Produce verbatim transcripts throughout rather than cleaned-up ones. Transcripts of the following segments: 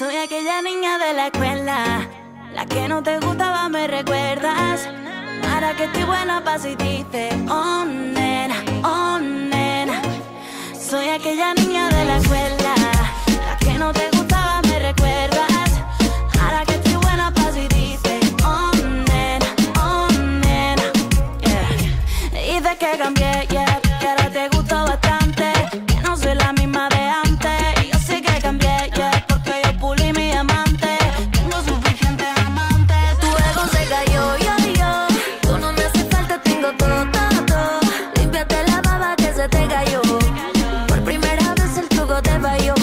Soy aquella niña de la escuela, la que no te gustaba, me recuerdas. Ahora que estoy buena pa' si dices, oh nena, oh nena. Soy aquella niña de la escuela, la que no te gustaba, me recuerdas. Ahora que estoy buena pa' si dices, oh nena, oh nena, yeah. Dices que cambié, yeah, que ahora te gusto bastante, que no soy la misma de antes. Y yo sé que cambié, yeah, porque yo pulí mi amante. Tengo suficientes amantes. Tu ego se cayó, yo, yo. Tú no me hace falta, tengo todo, todo, todo. Límpiate la baba que se te cayó. Por primera vez el truco te falló.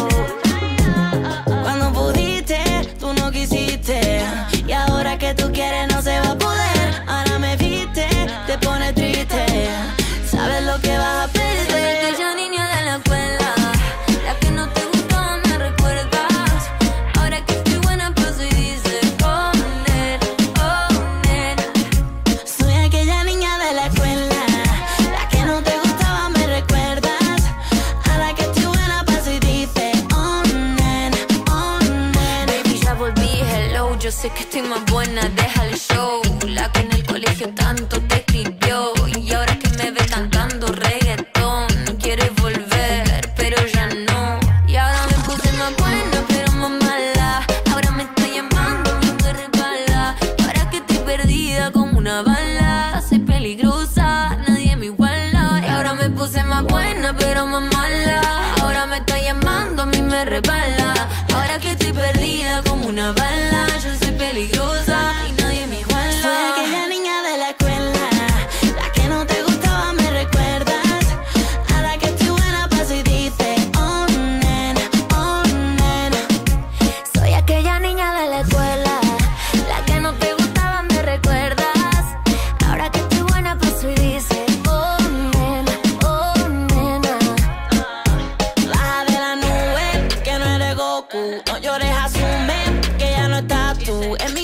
Cuando pudiste, tú no quisiste. Y ahora que tú quieres no se va a poder. Ahora me viste, te pone triste. Sabes lo que vas a perder. Soy aquella niña de la escuela, la que no te gustaba, me recuerdas. Ahora que estoy buena paso y dices, oh nena, oh nena. Soy aquella niña de la escuela, la que no te gustaba, me recuerdas. Ahora que estoy buena paso y dices, oh nena, oh nena. Baby, ya volví, hello. Yo sé que estoy más buena, deja el show. La que en el colegio tanto te escribió. Y ahora que me ve cantando reggaetón, quiere volver, pero ya no. Y ahora me puse más buena, pero más mala. Ahora me está llamando, me resbala. Ahora que estoy perdida como una bala. Soy peligrosa, nadie me iguala. Y ahora me puse más buena, pero más mala. Ahora me está llamando, a mí me resbala. Ahora que estoy perdida como una bala. Yo soy peligrosa y nadie me iguala. Soy aquella niña de la escuela, la que no te gustaba, me recuerdas. Ahora que estoy buena paso y dices, oh nena, oh nena. Soy aquella niña de la escuela, la que no te gustaba, me recuerdas. Ahora que estoy buena paso y dices, oh nena, oh nena. Baja de la nube, que no eres Goku. No llores, asume que ya no estás tú en mi